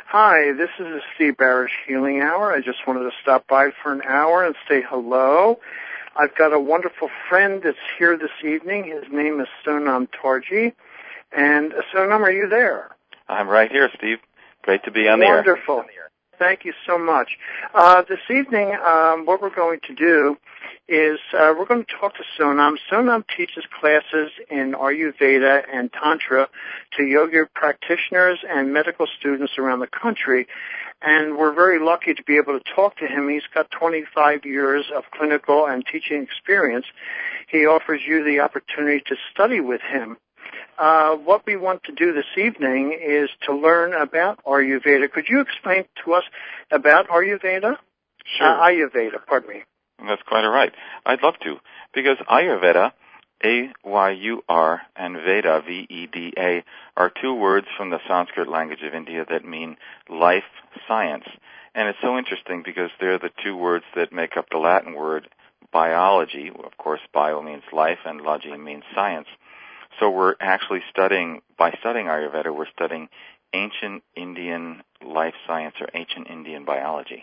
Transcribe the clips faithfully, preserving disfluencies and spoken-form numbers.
Hi, this is the Steve Barish Healing Hour. I just wanted to stop by for an hour and say hello. I've got a wonderful friend that's here this evening. His name is Sonam Torji. And uh, Sonam, are you there? I'm right here, Steve. Great to be on the air. Wonderful. Thank you so much. Uh, this evening, um, what we're going to do is uh, we're going to talk to Sonam. Sonam teaches classes in Ayurveda and Tantra to yoga practitioners and medical students around the country, and we're very lucky to be able to talk to him. He's got twenty-five years of clinical and teaching experience. He offers you the opportunity to study with him. Uh, what we want to do this evening is to learn about Ayurveda. Could you explain to us about Ayurveda? Sure. Uh, Ayurveda, pardon me. That's quite all right. I'd love to, because Ayurveda, A Y U R, and Veda, V E D A, are two words from the Sanskrit language of India that mean life science. And it's so interesting because they're the two words that make up the Latin word biology. Of course, bio means life, and logy means science. So we're actually studying, by studying Ayurveda, we're studying ancient Indian life science or ancient Indian biology.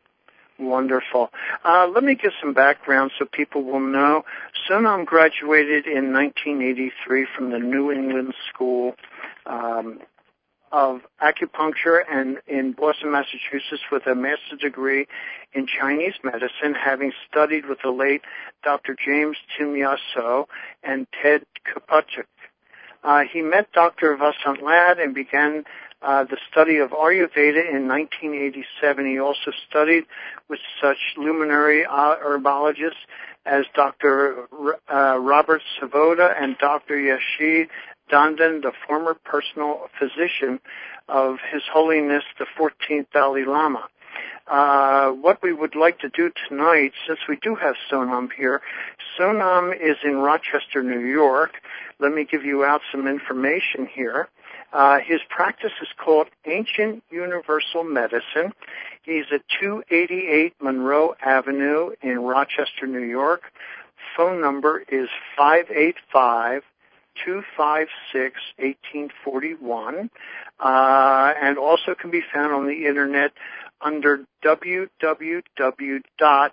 Wonderful. Uh, let me give some background so people will know. Sonam graduated in nineteen eighty-three from the New England School um, of Acupuncture and in Boston, Massachusetts, with a master's degree in Chinese medicine, having studied with the late Doctor James Timyaso and Ted Kopachik. Uh, he met Doctor Vasant Lad and began uh, the study of Ayurveda in nineteen eighty-seven. He also studied with such luminary uh, herbologists as Doctor R- uh, Robert Savoda and Doctor Yashi Dandan, the former personal physician of His Holiness the fourteenth Dalai Lama. Uh, what we would like to do tonight, since we do have Sonam here, Sonam is in Rochester, New York. Let me give you out some information here. Uh, his practice is called Ancient Universal Medicine. He's at two eighty-eight Monroe Avenue in Rochester, New York. Phone number is five eight five, two five six, one eight four one, uh, and also can be found on the internet under w w w dot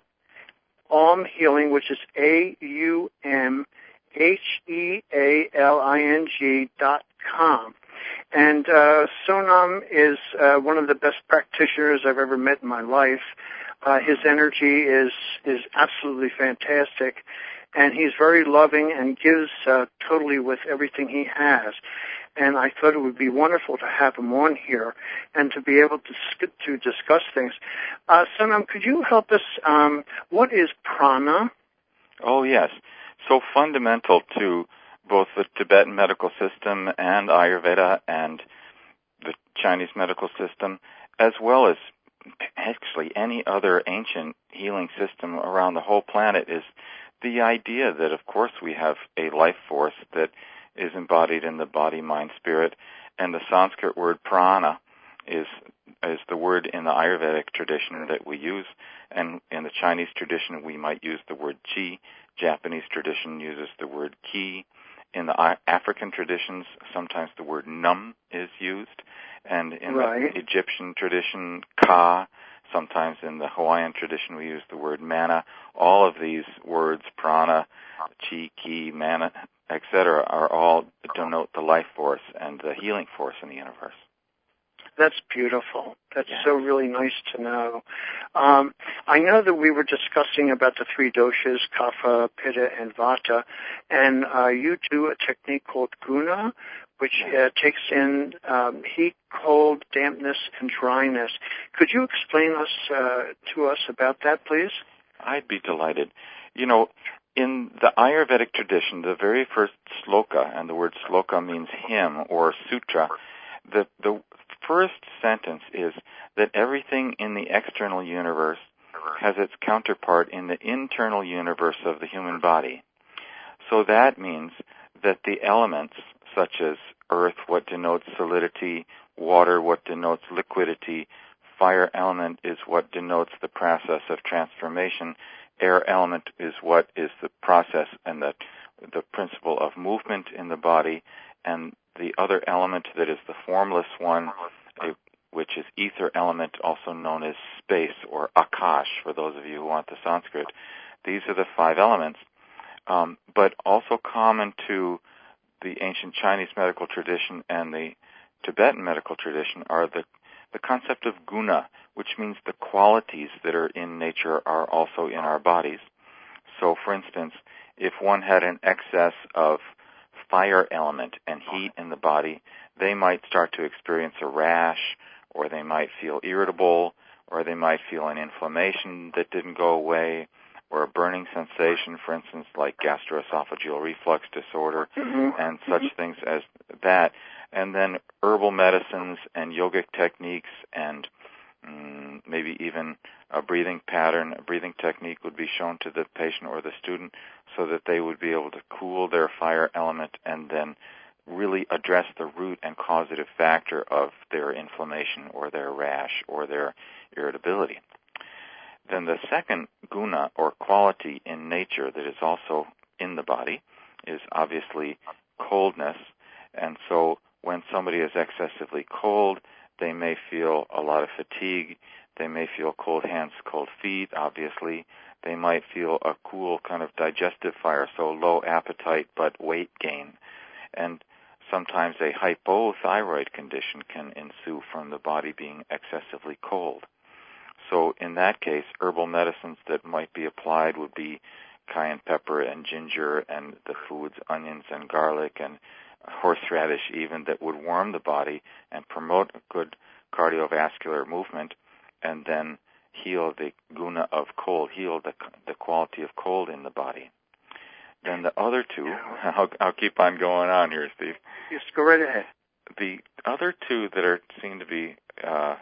aum healing, which is A U M H E A L I N G dot com. And uh, Sonam is uh, one of the best practitioners I've ever met in my life. Uh, his energy is is absolutely fantastic, and he's very loving and gives uh, totally with everything he has. And I thought it would be wonderful to have him on here and to be able to to discuss things. Uh, Sonam, could you help us? Um, what is prana? Oh, yes. So fundamental to both the Tibetan medical system and Ayurveda and the Chinese medical system, as well as actually any other ancient healing system around the whole planet, is the idea that, of course, we have a life force that is embodied in the body, mind, spirit, and the Sanskrit word prana is is the word in the Ayurvedic tradition that we use, and in the Chinese tradition we might use the word qi. Japanese tradition uses the word ki. In the African traditions, sometimes the word num is used, and in right. the Egyptian tradition, ka. Sometimes in the Hawaiian tradition we use the word mana. All of these words, prana, chi, ki, mana, et cetera, are all denote the life force and the healing force in the universe. That's beautiful. That's yeah. so really nice to know. Um, I know that we were discussing about the three doshas, kapha, pitta, and vata, and uh, you do a technique called guna, which uh, takes in um, heat, cold, dampness, and dryness. Could you explain us uh, to us about that, please? I'd be delighted. You know, in the Ayurvedic tradition, the very first sloka, and the word sloka means hymn or sutra, the the first sentence is that everything in the external universe has its counterpart in the internal universe of the human body. So that means that the elements, such as earth, what denotes solidity, water, what denotes liquidity, fire element is what denotes the process of transformation, air element is what is the process and the the principle of movement in the body, and the other element that is the formless one, a which is ether element, also known as space, or Akash, for those of you who want the Sanskrit. These are the five elements. Um, but also common to the ancient Chinese medical tradition and the Tibetan medical tradition are the, the concept of guna, which means the qualities that are in nature are also in our bodies. So, for instance, if one had an excess of fire element and heat in the body, they might start to experience a rash, or they might feel irritable, or they might feel an inflammation that didn't go away, or a burning sensation, for instance, like gastroesophageal reflux disorder, mm-hmm. and such mm-hmm. things as that. And then herbal medicines and yogic techniques and um, maybe even a breathing pattern, a breathing technique would be shown to the patient or the student so that they would be able to cool their fire element and then really address the root and causative factor of their inflammation or their rash or their irritability. Then the second guna, or quality in nature that is also in the body, is obviously coldness. And so when somebody is excessively cold, they may feel a lot of fatigue. They may feel cold hands, cold feet, obviously. They might feel a cool kind of digestive fire, so low appetite but weight gain. And sometimes a hypothyroid condition can ensue from the body being excessively cold. So in that case, herbal medicines that might be applied would be cayenne pepper and ginger and the foods, onions and garlic and horseradish even, that would warm the body and promote good cardiovascular movement and then heal the guna of cold, heal the, the quality of cold in the body. Then the other two, I'll, I'll keep on going on here, Steve. Just go right ahead. The other two that are seen to be uh,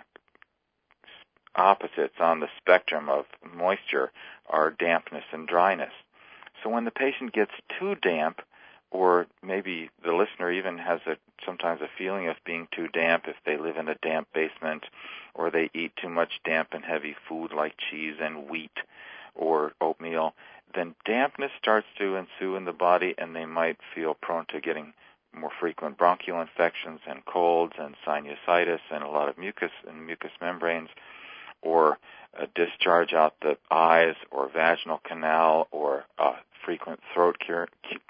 opposites on the spectrum of moisture are dampness and dryness. So when the patient gets too damp, or maybe the listener even has a sometimes a feeling of being too damp if they live in a damp basement, or they eat too much damp and heavy food like cheese and wheat or oatmeal, then dampness starts to ensue in the body, and they might feel prone to getting more frequent bronchial infections and colds and sinusitis and a lot of mucus and mucous membranes, or a discharge out the eyes, or vaginal canal, or uh, frequent throat cure,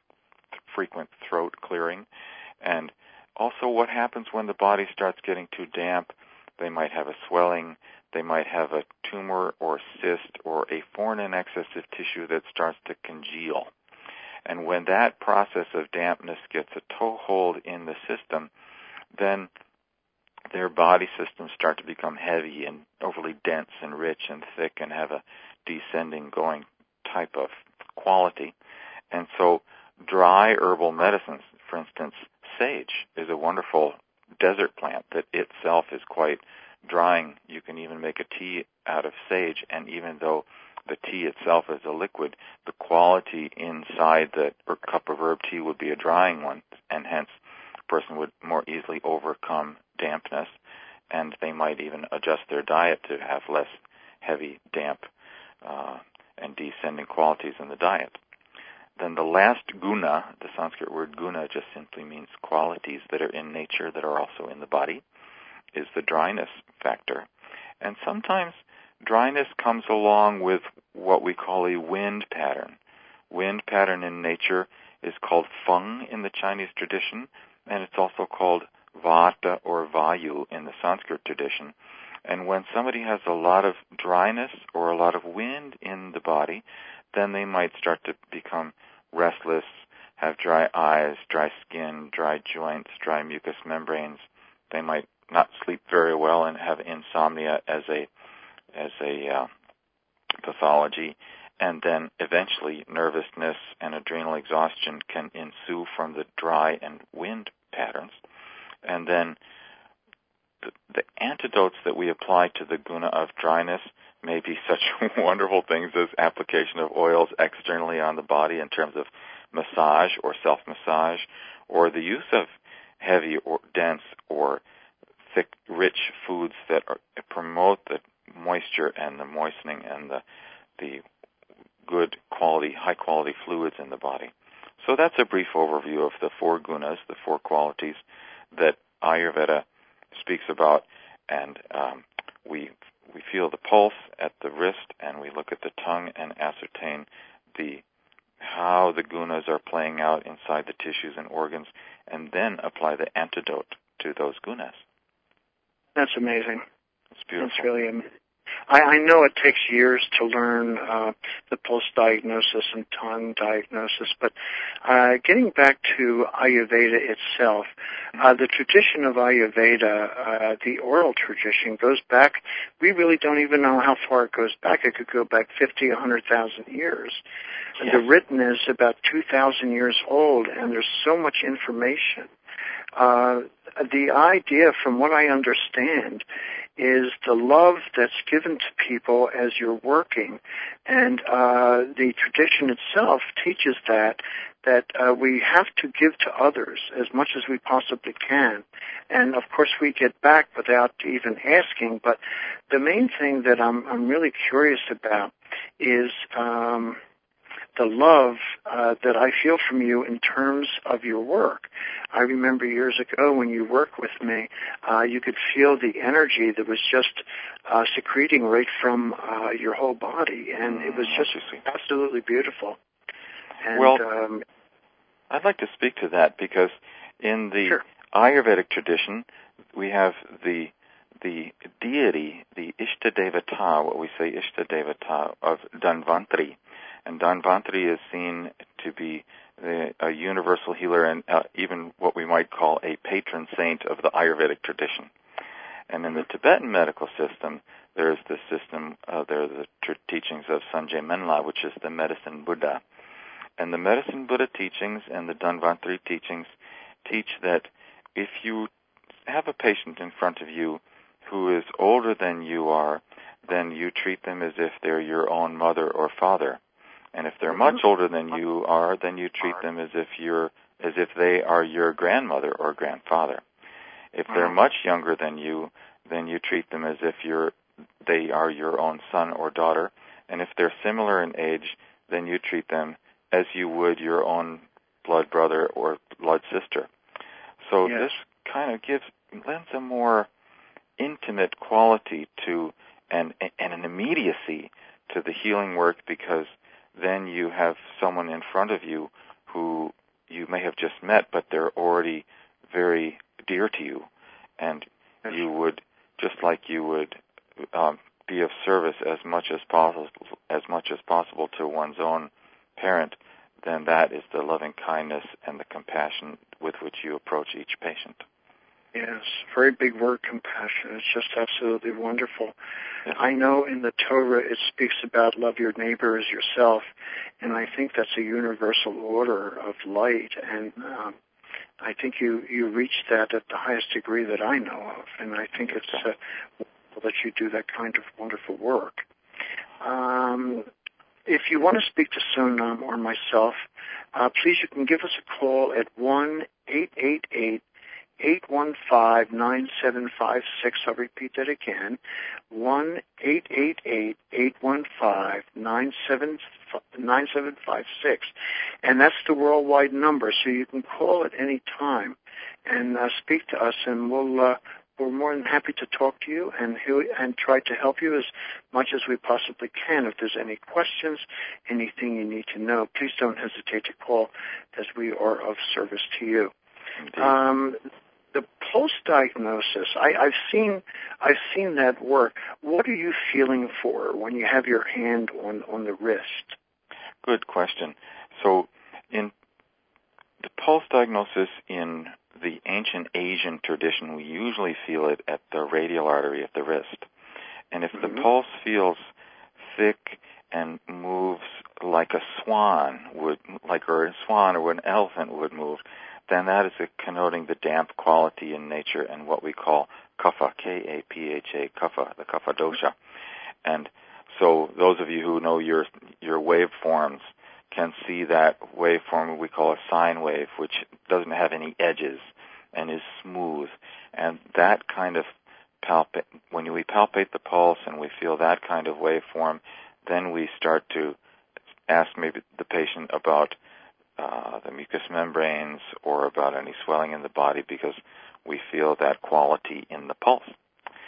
frequent throat clearing. And also what happens when the body starts getting too damp, they might have a swelling, they might have a tumor or cyst or a foreign and excessive tissue that starts to congeal. And when that process of dampness gets a toehold in the system, then their body systems start to become heavy and overly dense and rich and thick and have a descending going type of quality. And so dry herbal medicines, for instance, sage is a wonderful desert plant that itself is quite drying. You can even make a tea out of sage, and even though the tea itself is a liquid, the quality inside the cup of herb tea would be a drying one, and hence a person would more easily overcome dampness, and they might even adjust their diet to have less heavy, damp, uh, and descending qualities in the diet. Then the last guna, the Sanskrit word guna just simply means qualities that are in nature that are also in the body, is the dryness factor. And sometimes dryness comes along with what we call a wind pattern. Wind pattern in nature is called feng in the Chinese tradition, and it's also called vata or vayu in the Sanskrit tradition. And when somebody has a lot of dryness or a lot of wind in the body, then they might start to become restless, have dry eyes, dry skin, dry joints, dry mucous membranes. They might not sleep very well and have insomnia as a as a uh, pathology. And then eventually nervousness and adrenal exhaustion can ensue from the dry and wind patterns. And then the, the antidotes that we apply to the guna of dryness may be such wonderful things as application of oils externally on the body in terms of massage or self-massage, or the use of heavy or dense or thick, rich foods that are, promote the moisture and the moistening and the the good quality, high quality fluids in the body. So that's a brief overview of the four gunas, the four qualities that Ayurveda speaks about. and um, we we feel the pulse at the wrist, and we look at the tongue and ascertain the how the gunas are playing out inside the tissues and organs, and then apply the antidote to those gunas. That's amazing. It's beautiful. That's really amazing. I, I know it takes years to learn uh, the pulse diagnosis and tongue diagnosis, but uh, getting back to Ayurveda itself, uh, the tradition of Ayurveda, uh, the oral tradition, goes back, we really don't even know how far it goes back. It could go back fifty, one hundred thousand years. Yes. The written is about two thousand years old, and there's so much information. Uh, the idea, from what I understand, is the love that's given to people as you're working. And uh, the tradition itself teaches that, that uh, we have to give to others as much as we possibly can. And, of course, we get back without even asking. But the main thing that I'm, I'm really curious about is um, the love uh, that I feel from you in terms of your work. I remember years ago when you worked with me, uh, you could feel the energy that was just uh, secreting right from uh, your whole body, and it was just absolutely beautiful. And, well, um, I'd like to speak to that because in the sure. Ayurvedic tradition, we have the the deity, the Ishtadevata, what we say Ishtadevata of Dhanvantari. And Dhanvantari is seen to be the, a universal healer and uh, even what we might call a patron saint of the Ayurvedic tradition. And in the Tibetan medical system, there's the system, uh, there are the tr- teachings of Sanjay Menla, which is the medicine Buddha. And the medicine Buddha teachings and the Dhanvantari teachings teach that if you have a patient in front of you who is older than you are, then you treat them as if they're your own mother or father. And if they're much older than you are, then you treat them as if you're as if they are your grandmother or grandfather. If they're much younger than you, then you treat them as if you're they are your own son or daughter. And if they're similar in age, then you treat them as you would your own blood brother or blood sister. So yes. This kind of gives lends a more intimate quality to and and an immediacy to the healing work, because then you have someone in front of you who you may have just met, but they're already very dear to you, and you would, just like you would um, be of service as much as possible, as much as possible to one's own parent, then that is the loving kindness and the compassion with which you approach each patient. Yes, very big word, compassion. It's just absolutely wonderful. Yes. I know in the Torah it speaks about love your neighbor as yourself, and I think that's a universal order of light, and um, I think you, you reach that at the highest degree that I know of, and I think it's uh, wonderful that you do that kind of wonderful work. Um, if you want to speak to Sonam or myself, uh, please you can give us a call at one eight eight eight eight one five, nine seven five six. I'll repeat that again, one eight eight eight, eight one five, nine seven five six. And that's the worldwide number, so you can call at any time and uh, speak to us, and we'll, uh, we're more than happy to talk to you and, and try to help you as much as we possibly can. If there's any questions, anything you need to know, please don't hesitate to call, as we are of service to you. Um, the pulse diagnosis, I, I've seen, I've seen that work. What are you feeling for when you have your hand on, on the wrist? Good question. So, in the pulse diagnosis in the ancient Asian tradition, we usually feel it at the radial artery of the wrist. And if mm-hmm. the pulse feels thick and moves like a swan would, like or a swan or an elephant would move, then that is connoting the damp quality in nature and what we call kapha, K A P H A, kapha, the kapha dosha. And so those of you who know your your waveforms can see that waveform we call a sine wave, which doesn't have any edges and is smooth. And that kind of palpate, when we palpate the pulse and we feel that kind of waveform, then we start to ask maybe the patient about Uh, the mucous membranes or about any swelling in the body, because we feel that quality in the pulse.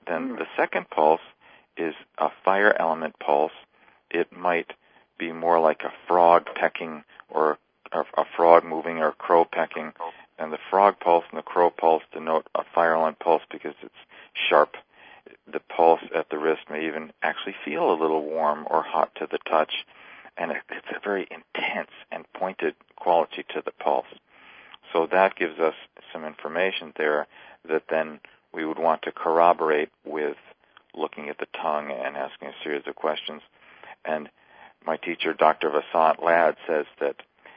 Then Mm. the second pulse is a fire element pulse. It might be more like a frog pecking or a, a frog moving or a crow pecking. And the frog pulse and the crow pulse denote a fire element pulse because it's sharp. The pulse at the wrist may even actually feel a little warm or hot to the touch, and it's a very intense and pointed quality to the pulse. So that gives us some information there that then we would want to corroborate with looking at the tongue and asking a series of questions. And my teacher, Doctor Vasant Ladd, says that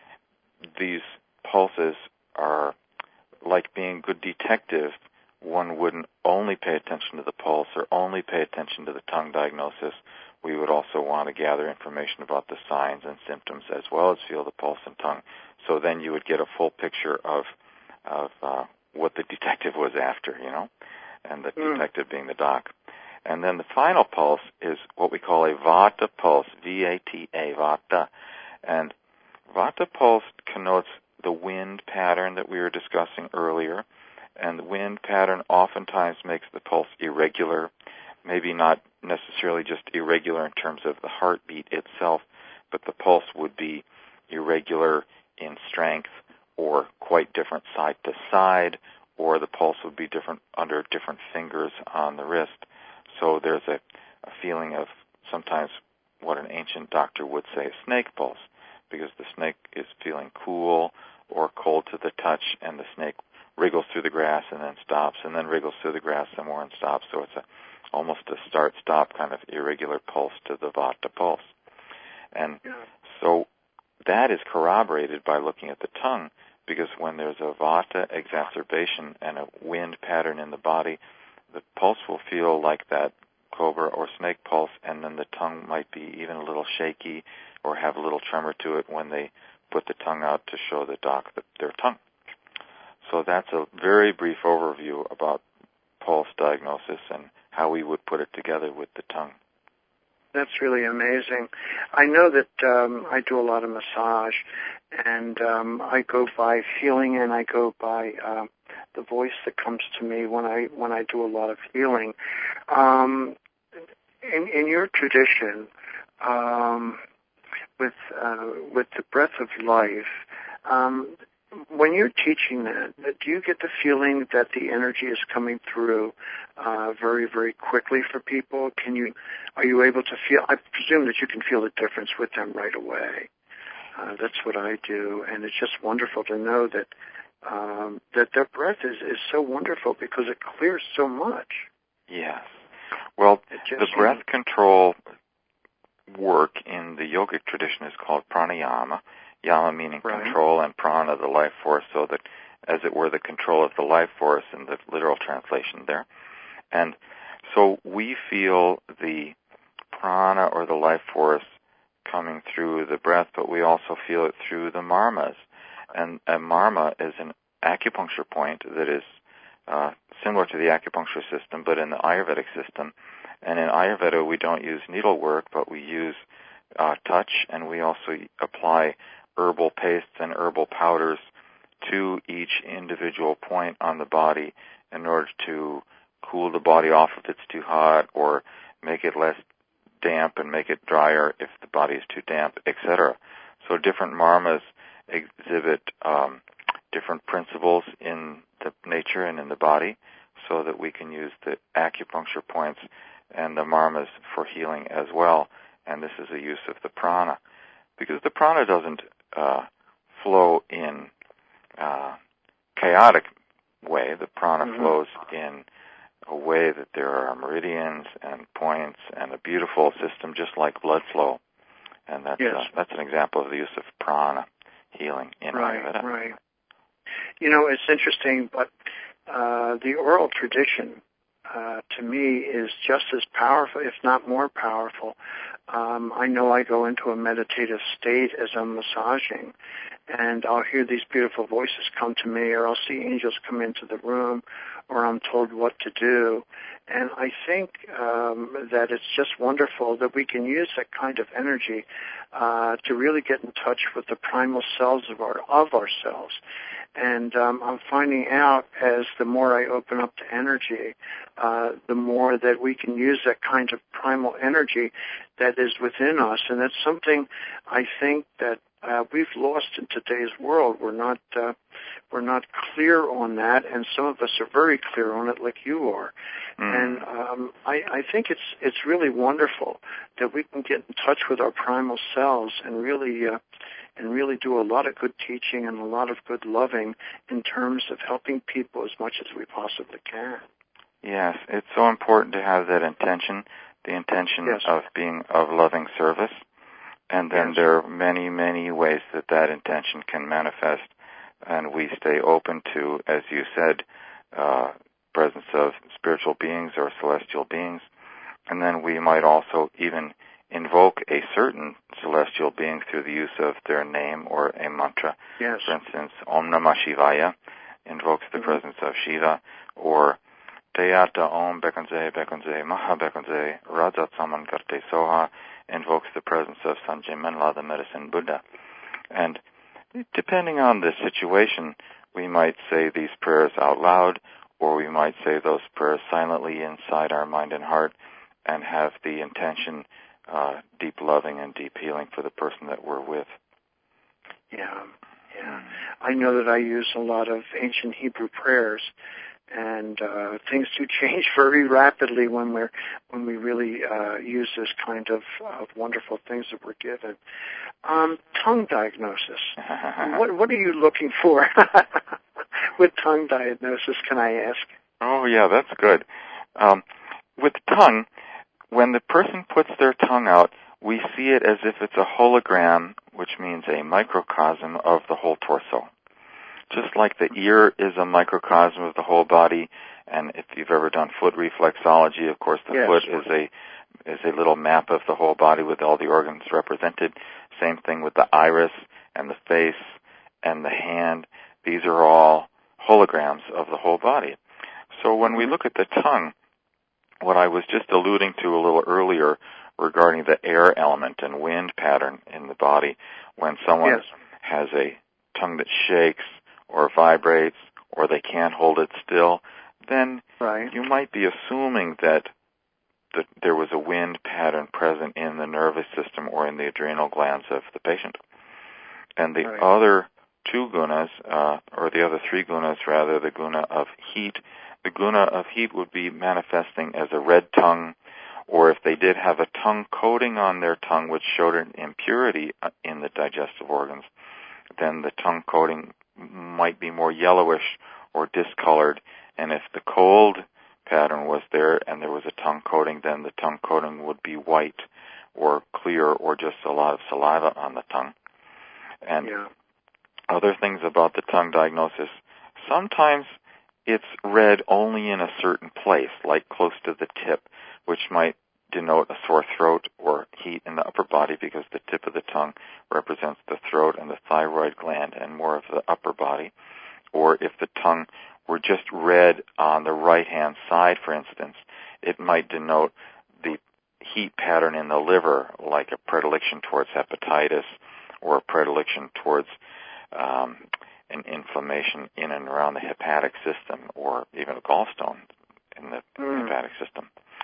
these pulses are like being a good detective. One wouldn't only pay attention to the pulse or only pay attention to the tongue diagnosis. We would also want to gather information about the signs and symptoms as well as feel the pulse and tongue. So then you would get a full picture of of uh, what the detective was after, you know, and the mm. detective being the doc. And then the final pulse is what we call a Vata pulse, V A T A, Vata. And Vata pulse connotes the wind pattern that we were discussing earlier. And the wind pattern oftentimes makes the pulse irregular, maybe not necessarily just irregular in terms of the heartbeat itself, but the pulse would be irregular in strength or quite different side to side, or the pulse would be different under different fingers on the wrist. So there's a, a feeling of sometimes what an ancient doctor would say a snake pulse, because the snake is feeling cool or cold to the touch, and the snake wriggles through the grass and then stops, and then wriggles through the grass some more and stops. So it's a, almost a start-stop kind of irregular pulse to the Vata pulse. And so that is corroborated by looking at the tongue, because when there's a Vata exacerbation and a wind pattern in the body, the pulse will feel like that cobra or snake pulse, and then the tongue might be even a little shaky or have a little tremor to it when they put the tongue out to show the doc that their tongue. So that's a very brief overview about pulse diagnosis and how we would put it together with the tongue. That's really amazing. I know that um, I do a lot of massage, and um, I go by feeling, and I go by uh, the voice that comes to me when I when I do a lot of healing. Um, in, in your tradition, um, with uh, with the breath of life, um, when you're teaching that, do you get the feeling that the energy is coming through uh, very, very quickly for people? Can you, are you able to feel? I presume that you can feel the difference with them right away. Uh, that's what I do, and it's just wonderful to know that um, that their breath is, is so wonderful because it clears so much. Yes. Well, just, the breath you know, control work in the yogic tradition is called pranayama. Yama meaning right. control, and prana, the life force, so that, as it were, the control of the life force in the literal translation there. And so we feel the prana or the life force coming through the breath, but we also feel it through the marmas. And a marma is an acupuncture point that is uh, similar to the acupuncture system, but in the Ayurvedic system. And in Ayurveda, we don't use needlework, but we use uh, touch, and we also apply herbal pastes and herbal powders to each individual point on the body in order to cool the body off if it's too hot, or make it less damp and make it drier if the body is too damp, et cetera. So different marmas exhibit um, different principles in the nature and in the body, so that we can use the acupuncture points and the marmas for healing as well. And this is a use of the prana, because the prana doesn't uh, flow in uh, chaotic way. The prana mm-hmm. flows in a way that there are meridians and points and a beautiful system, just like blood flow. And that's yes. uh, that's an example of the use of prana healing in right, Ayurveda. Right. You know, it's interesting, but uh, the oral tradition, uh, to me, is just as powerful, if not more powerful. Um, I know I go into a meditative state as I'm massaging, and I'll hear these beautiful voices come to me, or I'll see angels come into the room, or I'm told what to do. And I think um, that it's just wonderful that we can use that kind of energy uh, to really get in touch with the primal selves of our of ourselves. And um, I'm finding out as the more I open up to energy, uh, the more that we can use that kind of primal energy that is within us. And that's something I think that uh, we've lost in today's world. We're not uh, we're not clear on that, and some of us are very clear on it, like you are. Mm. And um, I, I think it's it's really wonderful that we can get in touch with our primal selves and really uh, and really do a lot of good teaching and a lot of good loving in terms of helping people as much as we possibly can. Yes, it's so important to have that intention, the intention yes. of being of loving service. And then yes. there are many, many ways that that intention can manifest, and we stay open to, as you said, uh, presence of spiritual beings or celestial beings. And then we might also even invoke a certain celestial being through the use of their name or a mantra. Yes. For instance, Om Namah Shivaya invokes the mm-hmm. presence of Shiva, or Teyata Om Bekanze Bekanze Maha Bekanze Rajat Saman Karte Soha invokes the presence of Sanjay Menla, the medicine Buddha. And depending on the situation, we might say these prayers out loud, or we might say those prayers silently inside our mind and heart and have the intention, uh, deep loving and deep healing for the person that we're with. Yeah, yeah. I know that I use a lot of ancient Hebrew prayers, and uh, things do change very rapidly when we're when we really uh, use this kind of, of wonderful things that we're given. Um, tongue diagnosis. what what are you looking for with tongue diagnosis? Can I ask? Oh yeah, that's good. Um, with tongue, when the person puts their tongue out, we see it as if it's a hologram, which means a microcosm of the whole torso. Just like the ear is a microcosm of the whole body, and if you've ever done foot reflexology, of course, the yes. foot is a is a little map of the whole body with all the organs represented. Same thing with the iris and the face and the hand. These are all holograms of the whole body. So when we look at the tongue, what I was just alluding to a little earlier regarding the air element and wind pattern in the body, when someone yes. has a tongue that shakes or vibrates, or they can't hold it still, then right. you might be assuming that, that there was a wind pattern present in the nervous system or in the adrenal glands of the patient. And the right. other two gunas, uh, or the other three gunas rather, the guna of heat, the guna of heat would be manifesting as a red tongue, or if they did have a tongue coating on their tongue which showed an impurity in the digestive organs, then the tongue coating might be more yellowish or discolored. And if the cold pattern was there and there was a tongue coating, then the tongue coating would be white or clear or just a lot of saliva on the tongue. And yeah. other things about the tongue diagnosis, sometimes it's red only in a certain place, like close to the tip, which might denote a sore throat or heat in the upper body, because the tip of the tongue represents the throat and the thyroid gland and more of the upper body. Or if the tongue were just red on the right-hand side, for instance, it might denote the heat pattern in the liver, like a predilection towards hepatitis or a predilection towards um, an inflammation in and around the hepatic system, or even a gallstone in the mm. hepatic system.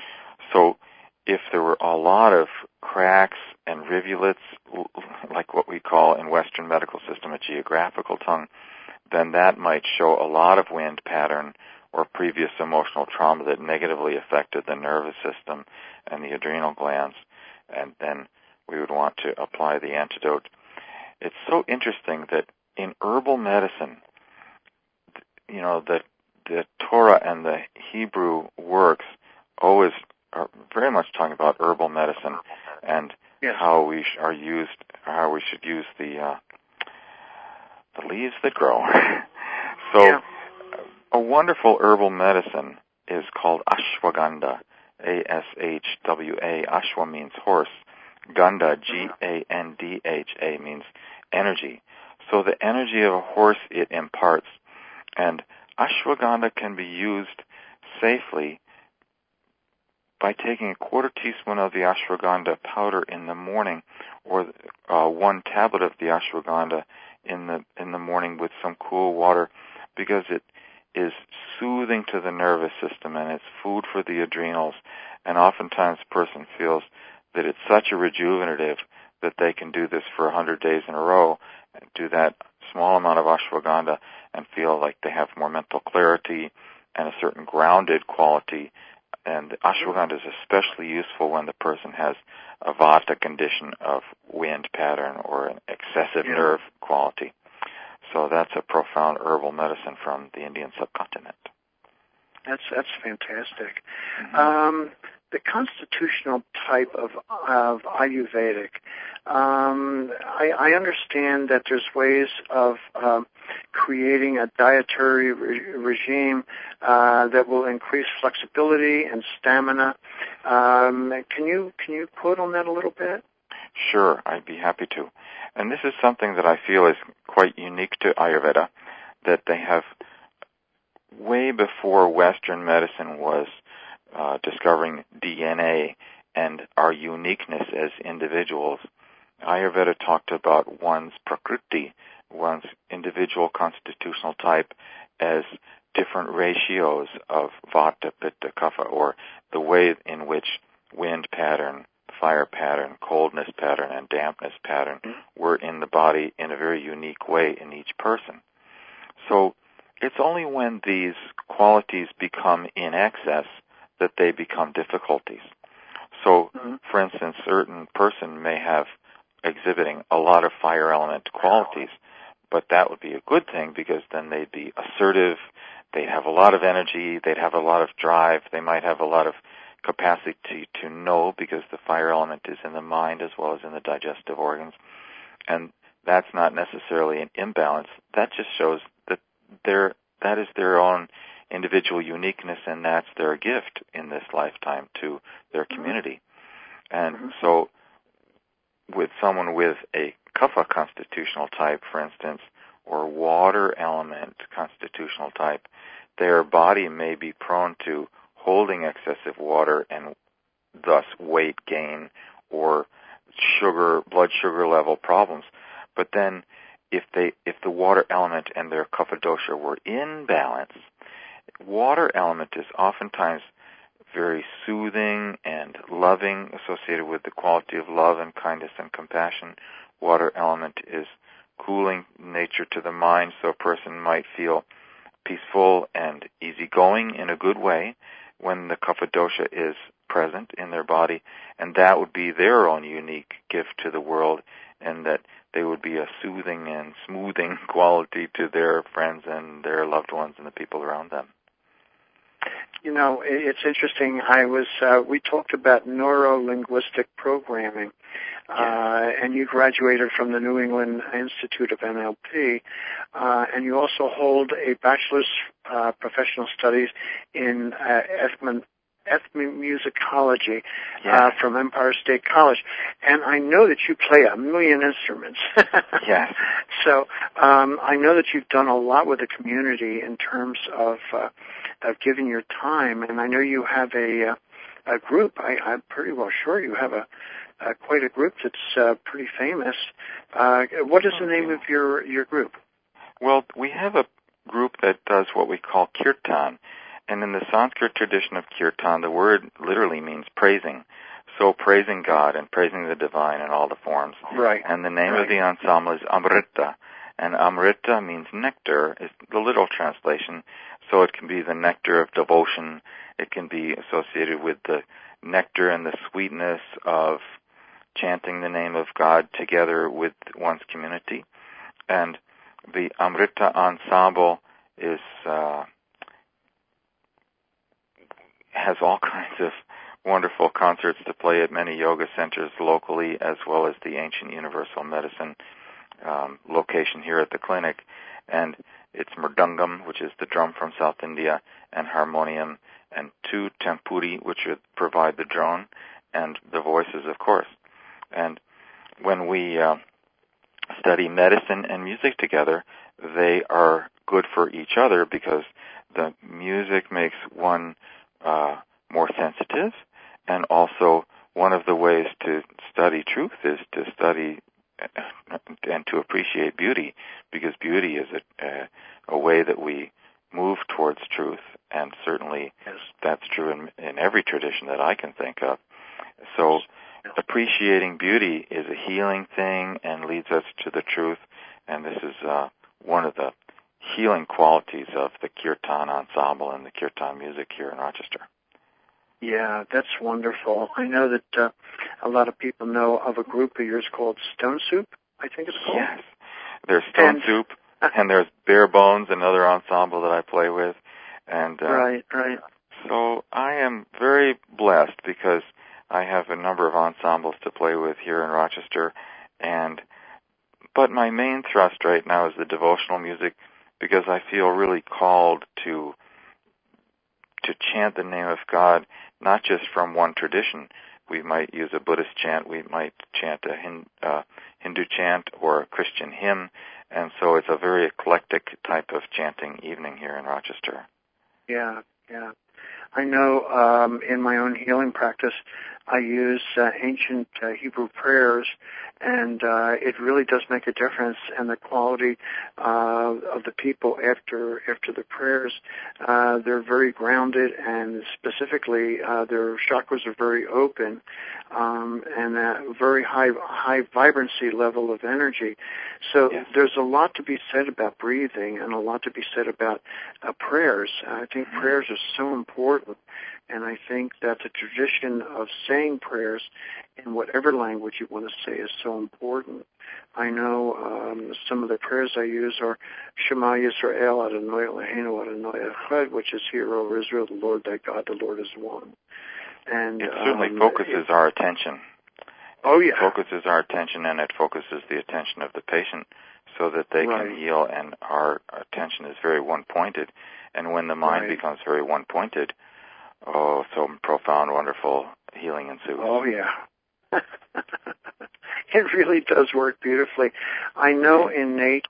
So if there were a lot of cracks and rivulets, like what we call in Western medical system a geographical tongue, then that might show a lot of wind pattern or previous emotional trauma that negatively affected the nervous system and the adrenal glands, and then we would want to apply the antidote. It's so interesting that in herbal medicine, you know, the, the Torah and the Hebrew works always are very much talking about herbal medicine and yes. how we sh- are used, how we should use the uh, the leaves that grow. so, yeah. a wonderful herbal medicine is called ashwagandha, A S H W A. Ashwa means horse. Gandha, G A N D H A, means energy. So the energy of a horse it imparts, and ashwagandha can be used safely by taking a quarter teaspoon of the ashwagandha powder in the morning, or uh, one tablet of the ashwagandha in the in the morning with some cool water, because it is soothing to the nervous system and it's food for the adrenals. And oftentimes a person feels that it's such a rejuvenative that they can do this for one hundred days in a row, and do that small amount of ashwagandha and feel like they have more mental clarity and a certain grounded quality. And ashwagandha is especially useful when the person has a vata condition of wind pattern or an excessive yeah. nerve quality. So that's a profound herbal medicine from the Indian subcontinent. That's that's fantastic. Mm-hmm. Um, the constitutional type of of Ayurvedic. Um, I, I understand that there's ways of um, creating a dietary re- regime uh, that will increase flexibility and stamina. Um, can you can you quote on that a little bit? Sure, I'd be happy to. And this is something that I feel is quite unique to Ayurveda, that they have, way before Western medicine was uh, discovering D N A and our uniqueness as individuals, Ayurveda talked about one's prakriti, one's individual constitutional type, as different ratios of vata, pitta, kapha, or the way in which wind pattern, fire pattern, coldness pattern, and dampness pattern were in the body in a very unique way in each person. So it's only when these qualities become in excess that they become difficulties. So, mm-hmm. for instance, a certain person may have exhibiting a lot of fire element qualities, but that would be a good thing because then they'd be assertive, they'd have a lot of energy, they'd have a lot of drive, they might have a lot of capacity to know because the fire element is in the mind as well as in the digestive organs. And that's not necessarily an imbalance. That just shows that they're, that is their own individual uniqueness, and that's their gift in this lifetime to their community. And so with someone with a kapha constitutional type, for instance, or water element constitutional type, their body may be prone to holding excessive water and thus weight gain or sugar, blood sugar level problems. But then if they, if the water element and their kapha dosha were in balance, water element is oftentimes very soothing and loving, associated with the quality of love and kindness and compassion. Water element is cooling nature to the mind, so a person might feel peaceful and easygoing in a good way when the kapha dosha is present in their body, and that would be their own unique gift to the world, and that they would be a soothing and smoothing quality to their friends and their loved ones and the people around them. You know, it's interesting. I was, uh, we talked about neuro-linguistic programming, uh, yeah. and you graduated from the New England Institute of N L P, uh, and you also hold a bachelor's uh, professional studies in uh, ethno- ethnomusicology yeah. uh, from Empire State College. And I know that you play a million instruments. Yes. So um, I know that you've done a lot with the community in terms of uh, of giving your time, and I know you have a uh, a group. I, I'm pretty well sure you have a uh, quite a group that's uh, pretty famous. Uh, what is the name of your your group? Well, we have a group that does what we call kirtan, and in the Sanskrit tradition of kirtan, the word literally means praising. So praising God and praising the divine in all the forms. Right. And the name right. of the ensemble is Amrita. And Amrita means nectar, is the literal translation. So it can be the nectar of devotion. It can be associated with the nectar and the sweetness of chanting the name of God together with one's community. And the Amrita ensemble is uh, has all kinds of wonderful concerts to play at many yoga centers locally, as well as the Ancient Universal Medicine um, location here at the clinic. And it's mridangam, which is the drum from South India, and harmonium, and two tempuri, which would provide the drone, and the voices, of course. And when we uh, study medicine and music together, they are good for each other because the music makes one uh, more sensitive, and also one of the ways to study truth is to study and to appreciate beauty, because beauty is a, a, a way that we move towards truth, and certainly yes. that's true in, in every tradition that I can think of. So appreciating beauty is a healing thing and leads us to the truth, and this is uh, one of the healing qualities of the Kirtan ensemble and the Kirtan music here in Rochester. Yeah, that's wonderful. I know that uh, a lot of people know of a group of yours called Stone Soup, I think it's called. Yes. There's Stone and, Soup, and there's Bare Bones, another ensemble that I play with. And uh, Right, right. So I am very blessed because I have a number of ensembles to play with here in Rochester. And but my main thrust right now is the devotional music, because I feel really called to to chant the name of God, not just from one tradition. We might use a Buddhist chant, we might chant a Hin, uh, Hindu chant or a Christian hymn, and so it's a very eclectic type of chanting evening here in Rochester. Yeah, yeah. I know um, in my own healing practice, I use uh, ancient uh, Hebrew prayers, and uh, it really does make a difference. And the quality uh, of the people after after the prayers, uh, they're very grounded, and specifically uh, their chakras are very open, um, and a very high high vibrancy level of energy. So yes. There's a lot to be said about breathing, and a lot to be said about uh, prayers. I think Mm-hmm. prayers are so important. And I think that the tradition of saying prayers in whatever language you want to say is so important. I know um, some of the prayers I use are Shema Yisrael Adonai Eloheinu Adonai Echad, which is Hear, O Israel, the Lord thy God, the Lord is one. And it certainly um, focuses it, our attention. Oh, yeah. It focuses our attention, and it focuses the attention of the patient so that they right. can heal, and our attention is very one-pointed. And when the mind right. becomes very one-pointed, oh, some profound, wonderful healing ensues. Oh, yeah. It really does work beautifully. I know innate,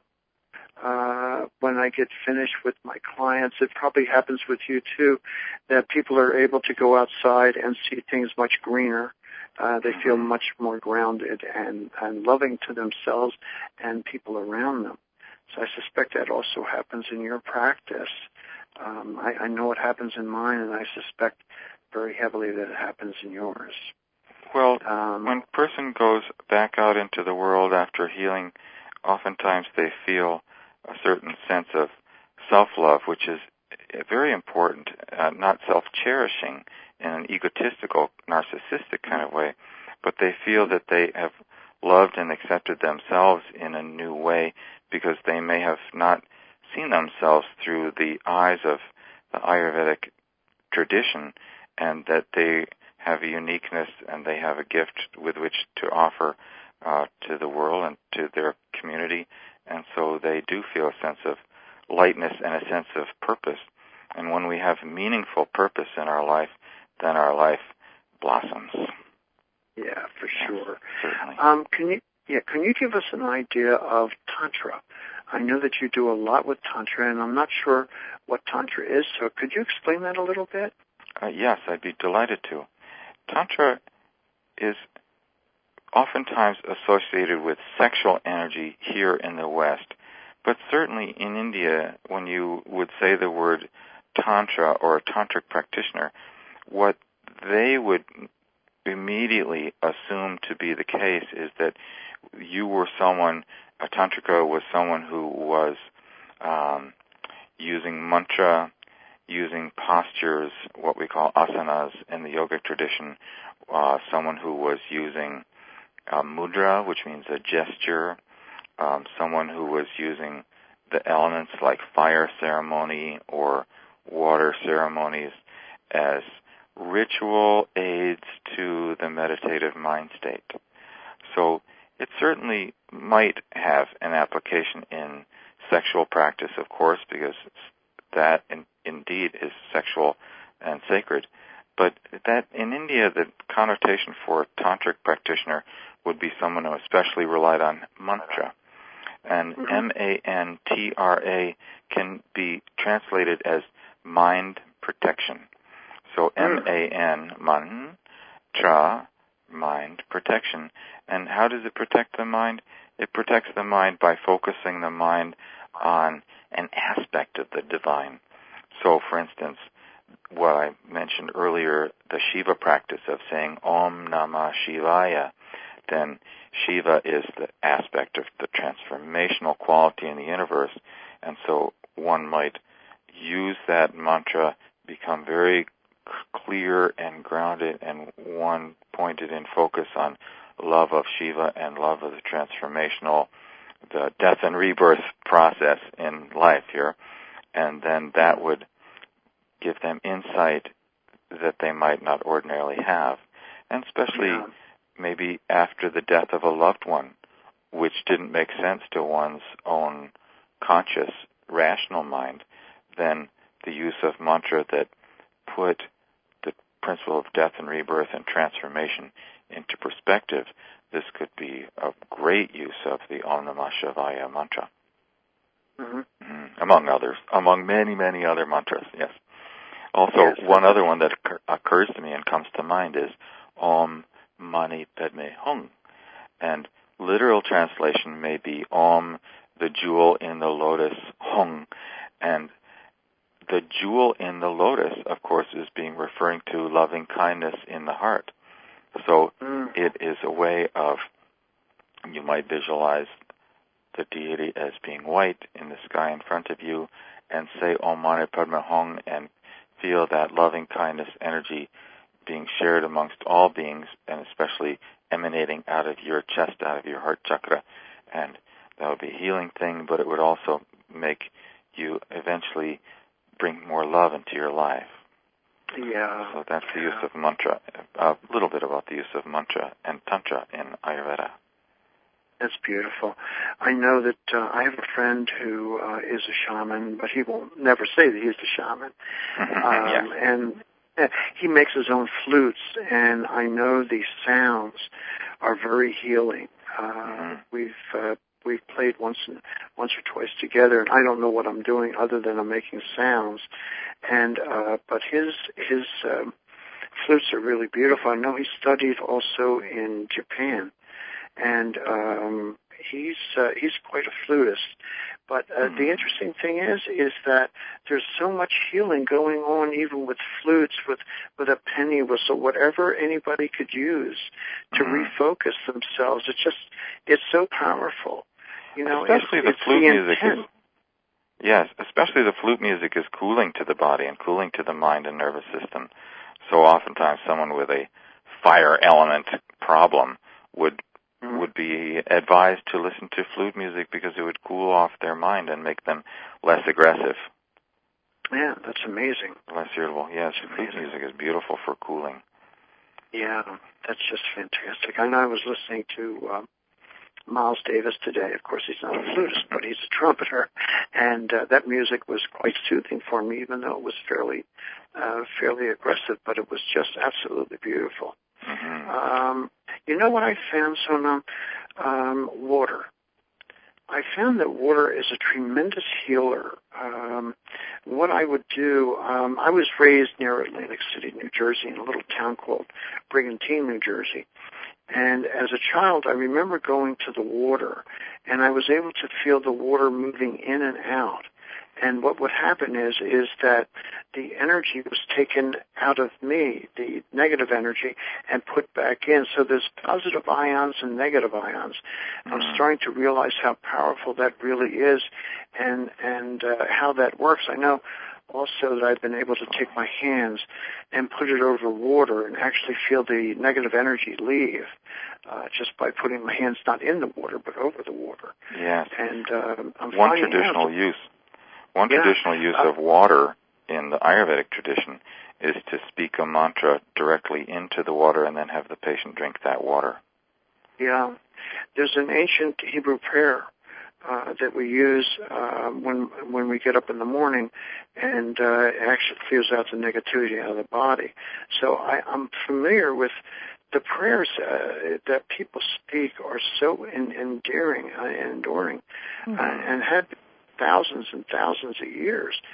uh, when I get finished with my clients, it probably happens with you too, that people are able to go outside and see things much greener. Uh, they feel much more grounded and, and loving to themselves and people around them. So I suspect that also happens in your practice. Um, I, I know it happens in mine, and I suspect very heavily that it happens in yours. Well, um, when a person goes back out into the world after healing, oftentimes they feel a certain sense of self-love, which is very important, uh, not self-cherishing in an egotistical, narcissistic kind of way, but they feel that they have loved and accepted themselves in a new way because they may have not seen themselves through the eyes of the Ayurvedic tradition, and that they have a uniqueness and they have a gift with which to offer uh, to the world and to their community, and so they do feel a sense of lightness and a sense of purpose. And when we have meaningful purpose in our life, then our life blossoms. Yeah, for yes, sure. Certainly. Um, can you, yeah, can you give us an idea of Tantra? I know that you do a lot with Tantra, and I'm not sure what Tantra is, so could you explain that a little bit? Uh, yes, I'd be delighted to. Tantra is oftentimes associated with sexual energy here in the West, but certainly in India, when you would say the word Tantra or a Tantric practitioner, what they would immediately assume to be the case is that you were someone, a Tantrika was someone who was um, using mantra, using postures, what we call asanas in the yogic tradition, uh, someone who was using uh, mudra, which means a gesture, um, someone who was using the elements like fire ceremony or water ceremonies as ritual aids to the meditative mind state. So it certainly might have an application in sexual practice, of course, because that in, indeed is sexual and sacred. But that in India, the connotation for a tantric practitioner would be someone who especially relied on mantra. And Mm-hmm. M A N T R A can be translated as mind protection. So M A N, man, cha, mind protection. And how does it protect the mind? It protects the mind by focusing the mind on an aspect of the divine. So, for instance, what I mentioned earlier, the Shiva practice of saying Om Namah Shivaya, then Shiva is the aspect of the transformational quality in the universe, and so one might use that mantra, become very clear and grounded and one pointed in focus on love of Shiva and love of the transformational, the death and rebirth process in life here, and then that would give them insight that they might not ordinarily have, and especially yeah. maybe after the death of a loved one, which didn't make sense to one's own conscious, rational mind, then the use of mantra that put the principle of death and rebirth and transformation into perspective, this could be a great use of the Om Namah Shivaya mantra. Mm-hmm. Mm, among others, among many, many other mantras, yes. Also, yes. One other one that occur- occurs to me and comes to mind is Om Mani Padme Hum. And literal translation may be Om, the jewel in the lotus, Hum. And the jewel in the lotus, of course, is being referring to loving kindness in the heart. So mm. it is a way of, you might visualize the deity as being white in the sky in front of you and say Om Mani Padme Hum and feel that loving kindness energy being shared amongst all beings and especially emanating out of your chest, out of your heart chakra. And that would be a healing thing, but it would also make you eventually bring more love into your life. Yeah. So that's the use of mantra. A little bit about the use of mantra and tantra in Ayurveda. That's beautiful. I know that uh, I have a friend who uh, is a shaman, but he will never say that he's a shaman. um, yes. And uh, he makes his own flutes, and I know these sounds are very healing. Uh, mm-hmm. We've uh, we've played once once or twice together, and I don't know what I'm doing other than I'm making sounds. And uh, but his his um, flutes are really beautiful. I know he studied also in Japan. And um, he's uh, he's quite a flutist. But uh, mm-hmm. the interesting thing is is that there's so much healing going on, even with flutes, with with a penny whistle, whatever anybody could use to mm-hmm. refocus themselves. It's just it's so powerful, you know. Especially it's, the it's flute the music intent. is yes, especially the flute music is cooling to the body and cooling to the mind and nervous system. So oftentimes, someone with a fire element problem would. would be advised to listen to flute music because it would cool off their mind and make them less aggressive. Yeah, that's amazing. Less irritable. Yes, flute music is beautiful for cooling. Yeah, that's just fantastic. I know I was listening to um, Miles Davis today. Of course, he's not a flutist, but he's a trumpeter, and uh, that music was quite soothing for me, even though it was fairly, uh, fairly aggressive. But it was just absolutely beautiful. Mm-hmm. Um, you know what I found, Sonam? Um, water. I found that water is a tremendous healer. Um, what I would do, um, I was raised near Atlantic City, New Jersey, in a little town called Brigantine, New Jersey. And as a child, I remember going to the water, and I was able to feel the water moving in and out. And what would happen is is that the energy was taken out of me, the negative energy, and put back in. So there's positive ions and negative ions. Mm-hmm. I'm starting to realize how powerful that really is, and and uh, how that works. I know also that I've been able to take my hands and put it over water and actually feel the negative energy leave uh, just by putting my hands not in the water but over the water. Yes. And uh, I'm one finding traditional out use. One yeah. traditional use uh, of water in the Ayurvedic tradition is to speak a mantra directly into the water and then have the patient drink that water. Yeah. There's an ancient Hebrew prayer uh, that we use uh, when when we get up in the morning, and uh, it actually clears out the negativity out of the body. So I, I'm familiar with the prayers uh, that people speak are so in, endearing uh, and enduring, mm-hmm. uh, and have thousands and thousands of years.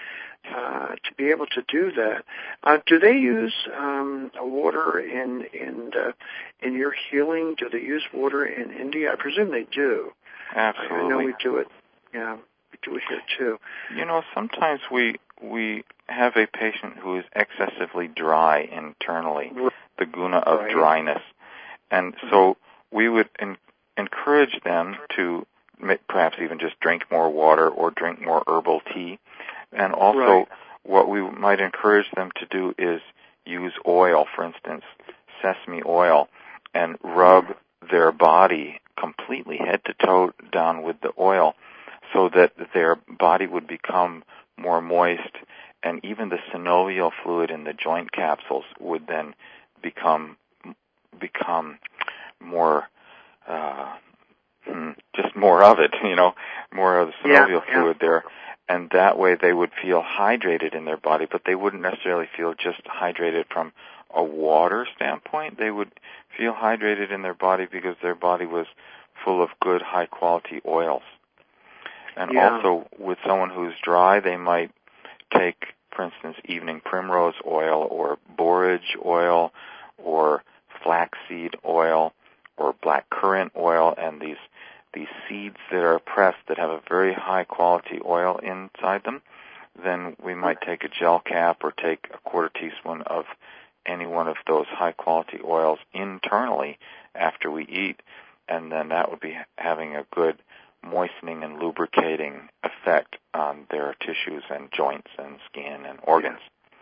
uh, to be able to do that. Uh, do they use um, water in in uh, in your healing? Do they use water in India? I presume they do. Absolutely. I know we do it. Yeah, we do it here too. You know, sometimes we we have a patient who is excessively dry internally, Right. the guna of Right. dryness, and so we would in, encourage them to ma- perhaps even just drink more water or drink more herbal tea. And also, Right. what we might encourage them to do is use oil, for instance, sesame oil, and rub their body completely head to toe down with the oil so that their body would become more moist, and even the synovial fluid in the joint capsules would then become become more uh, just more of it, you know, more of the synovial yeah, fluid yeah. there. And that way they would feel hydrated in their body, but they wouldn't necessarily feel just hydrated from a water standpoint. They would feel hydrated in their body because their body was full of good, high-quality oils. And Yeah. also, with someone who's dry, they might take, for instance, evening primrose oil or borage oil or flaxseed oil or black currant oil, and these these seeds that are pressed that have a very high quality oil inside them. Then we might take a gel cap or take a quarter teaspoon of any one of those high quality oils internally after we eat, and then that would be having a good moistening and lubricating effect on their tissues and joints and skin and organs.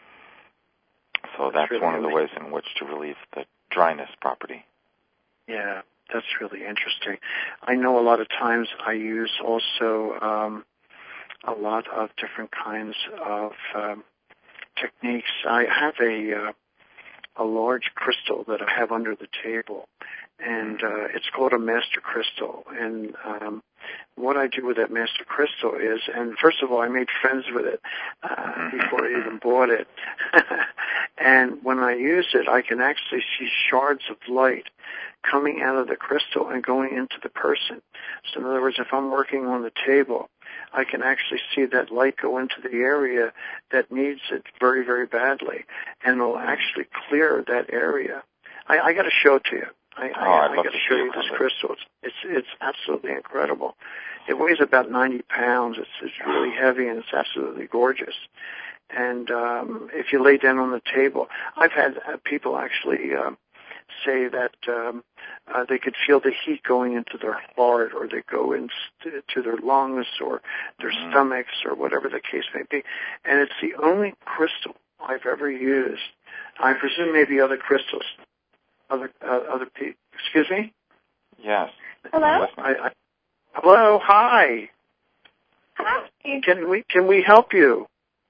So that's, That's really one of the ways amazing. in which to relieve the dryness property. Yeah, that's really interesting. I know a lot of times I use also um, a lot of different kinds of um, techniques. I have a uh, a large crystal that I have under the table, and uh, it's called a master crystal. And um, what I do with that master crystal is, and first of all, I made friends with it uh, before I even bought it. And when I use it, I can actually see shards of light coming out of the crystal and going into the person. So in other words, if I'm working on the table, I can actually see that light go into the area that needs it very, very badly, and it'll actually clear that area. I, I got to show it to you. I, oh, I, I'd I love got to to show see you it this someday. crystal. It's, it's it's absolutely incredible. It weighs about ninety pounds. It's it's really heavy, and it's absolutely gorgeous. And um, if you lay down on the table, I've had uh, people actually uh, say that um, uh, they could feel the heat going into their heart, or they go into their lungs, or their Mm-hmm. stomachs, or whatever the case may be. And it's the only crystal I've ever used. I presume maybe other crystals, other uh, other people. Excuse me. Yes. Hello? I'm listening. I, I, hello. Hi. Hi. Can we can we help you?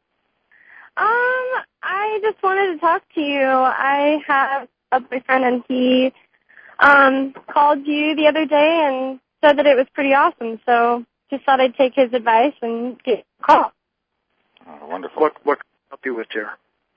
Um, I just wanted to talk to you. I have a boyfriend, and he um called you the other day and said that it was pretty awesome. So just thought I'd take his advice and get a call. Oh, wonderful. What what can I help you with, dear?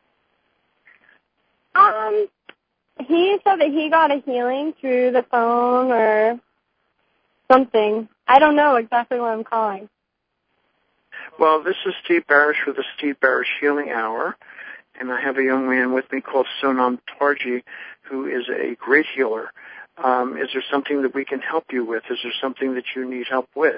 Um, he said that he got a healing through the phone or something. I don't know exactly what I'm calling. Well, this is Steve Barish with the Steve Barish Healing Hour, and I have a young man with me called Sonam Tarji, who is a great healer. Um, is there something that we can help you with? Is there something that you need help with?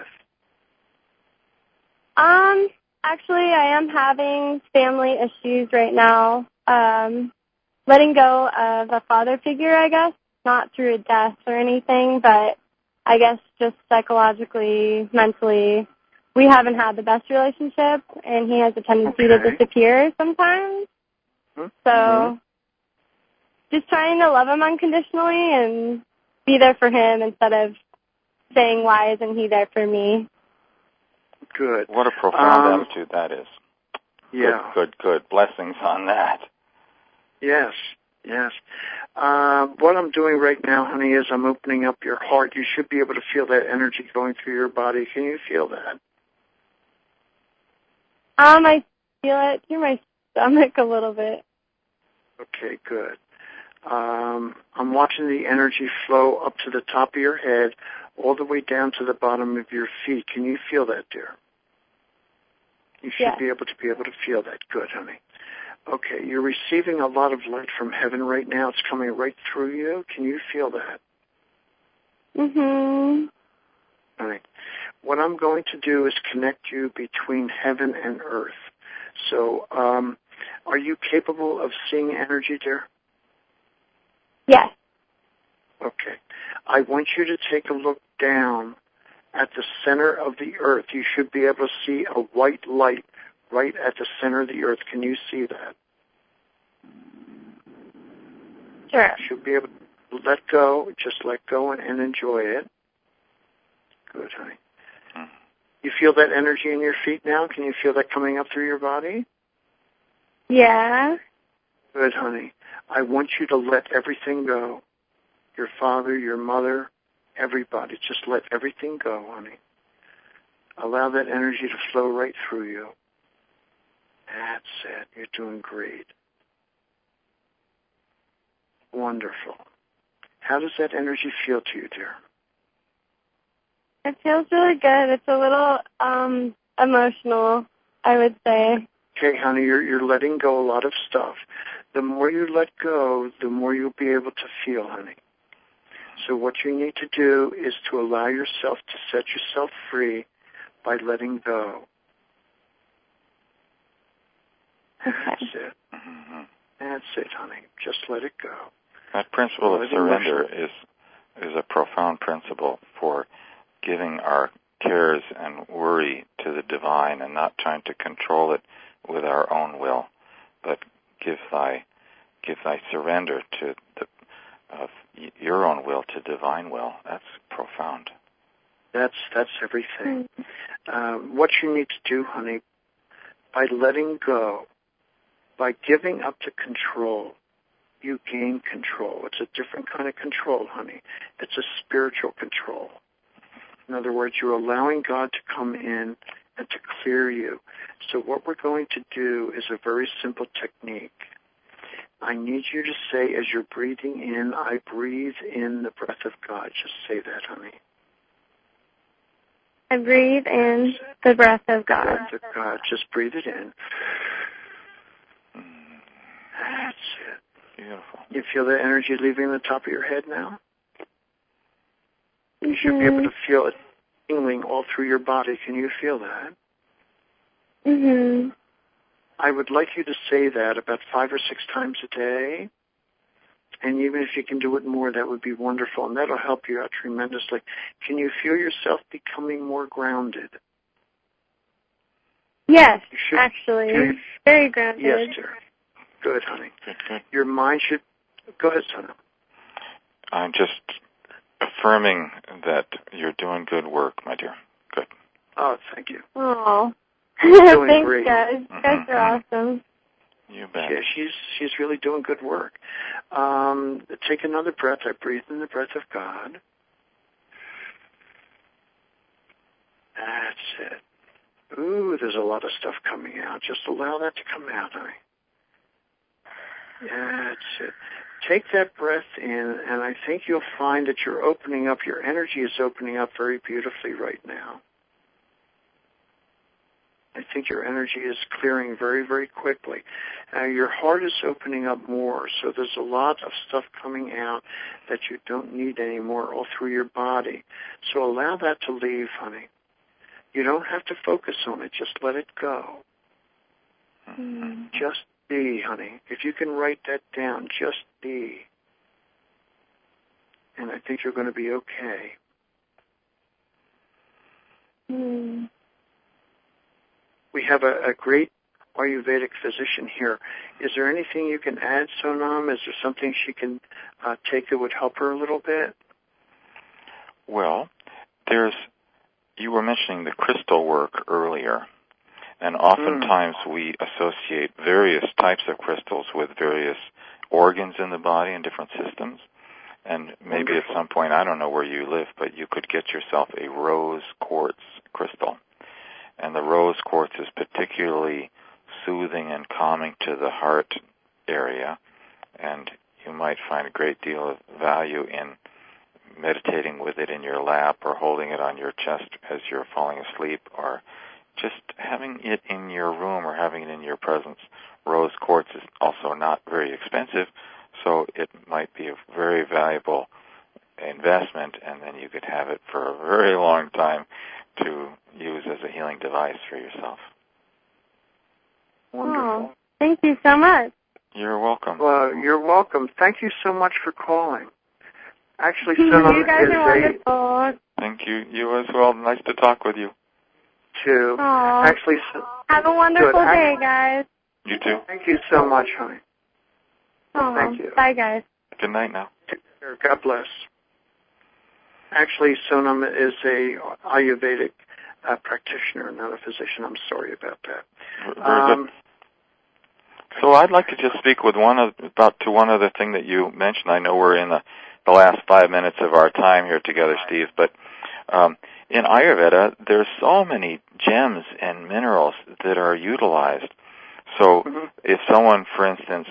Um, actually, I am having family issues right now. Um, letting go of a father figure, I guess, not through a death or anything, but I guess just psychologically, mentally, we haven't had the best relationship, and he has a tendency Okay. to disappear sometimes. Mm-hmm. So just trying to love him unconditionally and be there for him instead of saying, why isn't he there for me? Good. What a profound Um, attitude that is. Yeah. Good, good, good. Blessings on that. Yes. Yes. Uh, what I'm doing right now, honey, is I'm opening up your heart. You should be able to feel that energy going through your body. Can you feel that? Um, I feel it through my stomach a little bit. Okay, good. Um, I'm watching the energy flow up to the top of your head, all the way down to the bottom of your feet. Can you feel that, dear? You should yeah. be able to be able to feel that. Good, honey. Okay, you're receiving a lot of light from heaven right now. It's coming right through you. Can you feel that? Mm-hmm. All right. What I'm going to do is connect you between heaven and earth. So, um, are you capable of seeing energy, dear? Yes. Okay. I want you to take a look down at the center of the earth. You should be able to see a white light right at the center of the earth. Can you see that? Sure. You should be able to let go, just let go and, and enjoy it. Good, honey. You feel that energy in your feet now? Can you feel that coming up through your body? Yeah. Good, honey. I want you to let everything go. Your father, your mother, everybody. Just let everything go, honey. Allow that energy to flow right through you. That's it. You're doing great. Wonderful. How does that energy feel to you, dear? It feels really good. It's a little um, emotional, I would say. Okay, honey, you're, you're letting go a lot of stuff. The more you let go, the more you'll be able to feel, honey. So what you need to do is to allow yourself to set yourself free by letting go. Okay. That's it. Mm-hmm. That's it, honey. Just let it go. That principle of surrender is is a profound principle for giving our cares and worry to the divine and not trying to control it with our own will, but give thy give thy surrender to the of your own will to divine will. That's profound. That's that's everything. Um, what you need to do, honey, by letting go, by giving up to control, you gain control. It's a different kind of control, honey. It's a spiritual control. In other words, you're allowing God to come in and to clear you. So what we're going to do is a very simple technique. I need you to say, as you're breathing in, I breathe in the breath of God. Just say that, honey. I breathe in the breath of God. Breath of God. Just breathe it in. That's it. Beautiful. You feel the energy leaving the top of your head now? You Mm-hmm. should be able to feel it tingling all through your body. Can you feel that? Mm-hmm. I would like you to say that about five or six times a day. And even if you can do it more, that would be wonderful. And that'll help you out tremendously. Can you feel yourself becoming more grounded? Yes, You should, actually. you, Very grounded. Yes, dear. Good, honey. Good, good. Your mind should... Go ahead, son. I'm just affirming that you're doing good work, my dear. Good. Oh, thank you. Oh. Doing Thanks, great. guys. Mm-hmm. Guys are awesome. You bet. Yeah, she's she's really doing good work. Um, take another breath. I breathe in the breath of God. That's it. Ooh, there's a lot of stuff coming out. Just allow that to come out, honey. That's it. Take that breath in, and I think you'll find that you're opening up. Your energy is opening up very beautifully right now. I think your energy is clearing very, very quickly. Uh, your heart is opening up more, so there's a lot of stuff coming out that you don't need anymore all through your body. So allow that to leave, honey. You don't have to focus on it. Just let it go. Mm-hmm. Just be, honey. If you can write that down, just be. And I think you're going to be okay. Mm. We have a, a great Ayurvedic physician here. Is there anything you can add, Sonam? Is there something she can uh, take that would help her a little bit? Well, there's, you were mentioning the crystal work earlier, and oftentimes mm. we associate various types of crystals with various organs in the body and different systems. And maybe Wonderful. At some point, I don't know where you live, but you could get yourself a rose quartz crystal. And the rose quartz is particularly soothing and calming to the heart area, and you might find a great deal of value in meditating with it in your lap or holding it on your chest as you're falling asleep or just having it in your room or having it in your presence. Rose quartz is also not very expensive, so it might be a very valuable investment, and then you could have it for a very long time to use as a healing device for yourself. Wonderful. Oh, thank you so much. You're welcome. Well, you're welcome. Thank you so much for calling. Actually, You Sonam guys is are wonderful. Thank you. You as well. Nice to talk with you. a two. Aww. Actually, have a wonderful good. day, guys. You too. Thank you so much, honey. Aww. Thank you. Bye, guys. Good night now. Take care. God bless. Actually, Sonam is a Ayurvedic uh, practitioner, not a physician. I'm sorry about that. Very Um, good. So I'd like to just speak with one of, about to one other thing that you mentioned. I know we're in the, the last five minutes of our time here together, Steve, but um, in Ayurveda, there's so many gems and minerals that are utilized. So mm-hmm. if someone, for instance,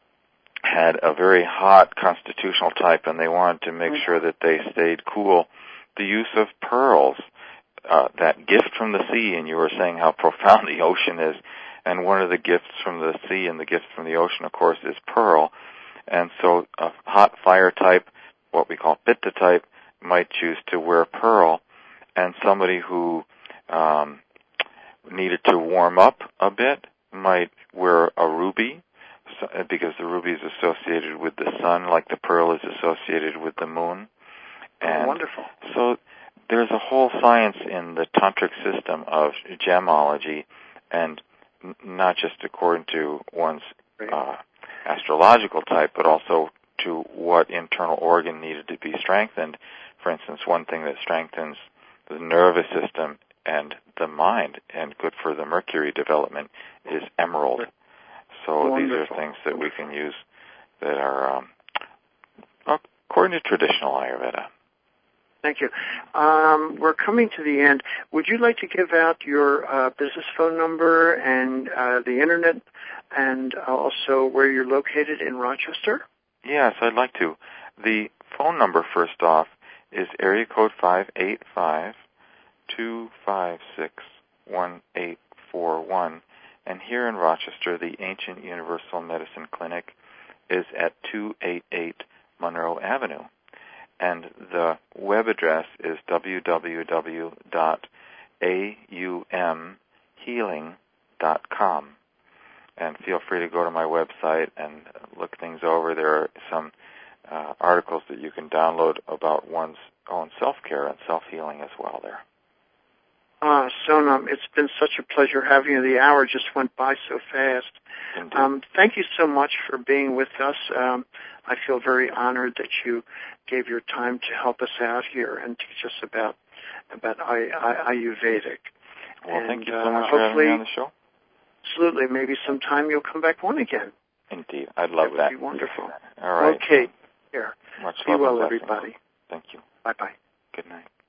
had a very hot constitutional type and they wanted to make mm-hmm. sure that they stayed cool, the use of pearls, uh, that gift from the sea, and you were saying how profound the ocean is, and one of the gifts from the sea and the gift from the ocean, of course, is pearl. And so a hot fire type, what we call pitta type, might choose to wear pearl, and somebody who um, needed to warm up a bit might wear a ruby, because the ruby is associated with the sun, like the pearl is associated with the moon. And oh, wonderful. So there's a whole science in the tantric system of gemology, and n- not just according to one's uh, astrological type, but also to what internal organ needed to be strengthened. For instance, one thing that strengthens the nervous system and the mind and good for the mercury development is emerald. So Wonderful. These are things that we can use that are um, according to traditional Ayurveda. Thank you. Um, we're coming to the end. Would you like to give out your uh, business phone number and uh, the internet, and also where you're located in Rochester? Yes, I'd like to. The phone number, first off, is area code five eight five, two five six, one eight four one. And here in Rochester, the Ancient Universal Medicine Clinic is at two eighty-eight Monroe Avenue. And the web address is w w w dot a u m healing dot com. And feel free to go to my website and look things over. There are some uh, articles that you can download about one's own self-care and self-healing as well there. Ah, Sonam, it's been such a pleasure having you. The hour just went by so fast. Indeed. Um, thank you so much for being with us. Um, I feel very honored that you gave your time to help us out here and teach us about about I, I, Ayurvedic. Well, and, thank you so uh, much for having me on the show. Absolutely. Maybe sometime you'll come back on again. Indeed. I'd love that. that. Would be wonderful. All right. Okay. Here. Much Be love well, and everybody. Thank you. Bye-bye. Good night.